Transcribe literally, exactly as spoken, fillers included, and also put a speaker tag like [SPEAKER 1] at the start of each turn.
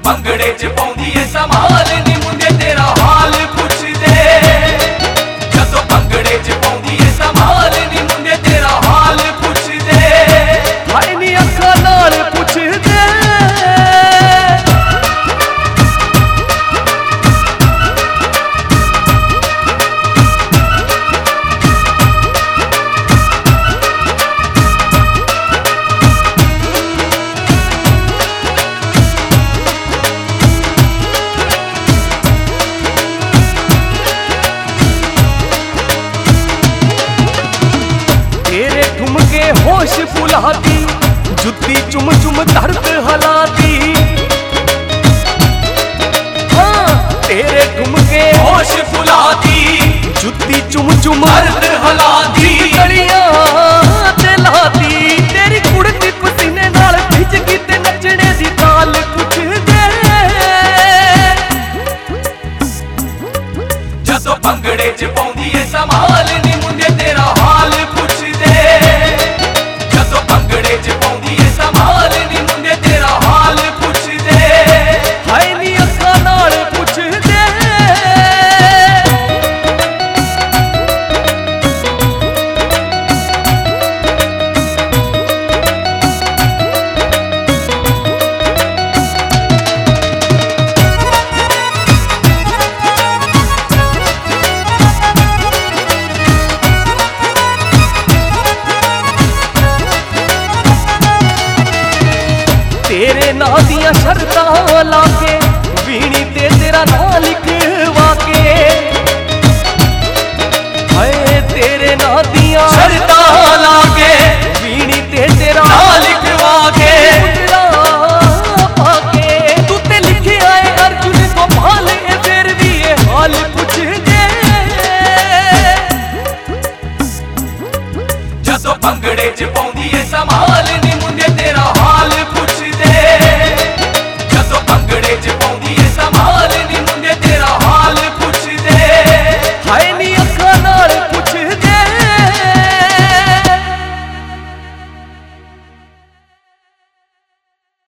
[SPEAKER 1] भंगड़े च पौंदी है संभाल नी मुंडे तेरा हाल पुछ दे। जदों भंगड़े च पौंदी है संभाल नी मुंडे तेरा हाल पुछ दे।
[SPEAKER 2] हाय नी अखां नाल पुछ दे। तेरे ठुमके होश फुलाती, जुत्ती चुम चुम दर्द हलाती। हाँ तेरे ठुमके
[SPEAKER 1] होश फुलाती,
[SPEAKER 2] जुत्ती चुम चुम
[SPEAKER 1] दर्द हलाती।
[SPEAKER 2] गलियां ते लाती, तेरी कुड़ती पसीने नाल भिज गई ते नचने दी ताल पुछ दे।
[SPEAKER 1] जदों भंगड़े च पौंदी है संभाल नी मुंडे तेरा हाल पुछ दे। जदों भंगड़े च पौंदी है संभाल नी मुंडे तेरा हाल पुछ दे।
[SPEAKER 2] हाय नी अखां नाल पुछ दे। तेरे नां दियां शर्तां लाके, वीणी ते तेरा नां लिखवा के। हाय तेरे नां